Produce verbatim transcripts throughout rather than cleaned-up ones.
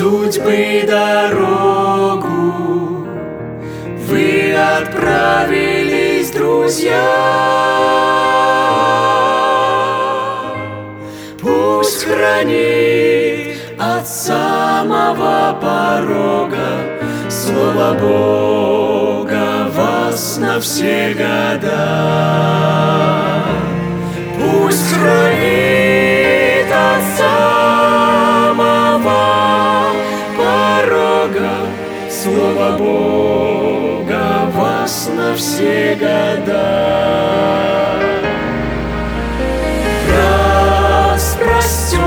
судьбы дорогу вы отправились, друзья. Пусть хранит от самого порога слово Бога вас на все года. Пусть хранит от самого порога слово Бога вас на все года. Распростер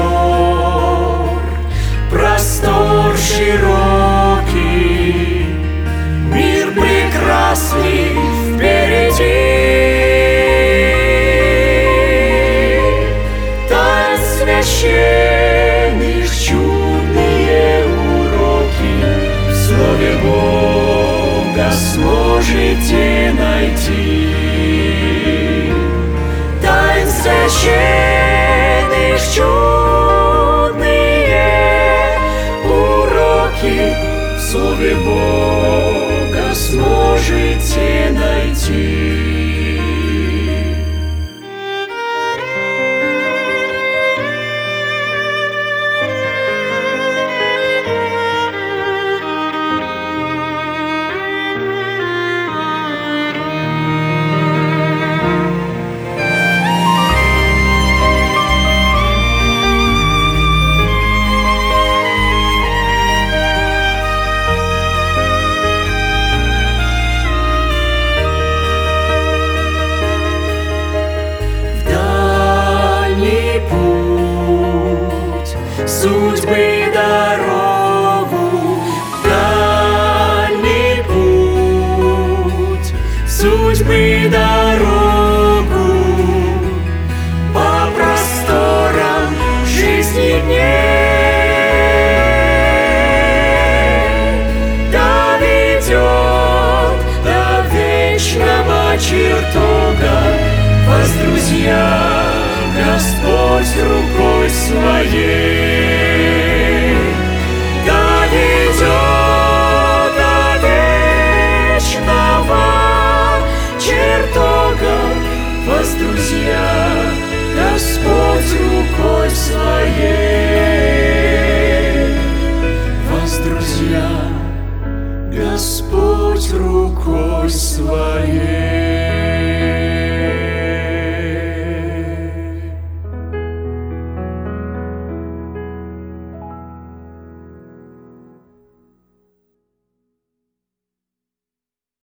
простор широкий, мир прекрасный впереди. Тайн священных чудные уроки в слове Бога сможете найти. Тайн священных чудные уроки в слове Бога сможете найти. Судьбы дорогу, дальний путь, судьбы дорогу по просторам жизни дней доведет до вечного чертога вас, друзья, Господь рукой своей.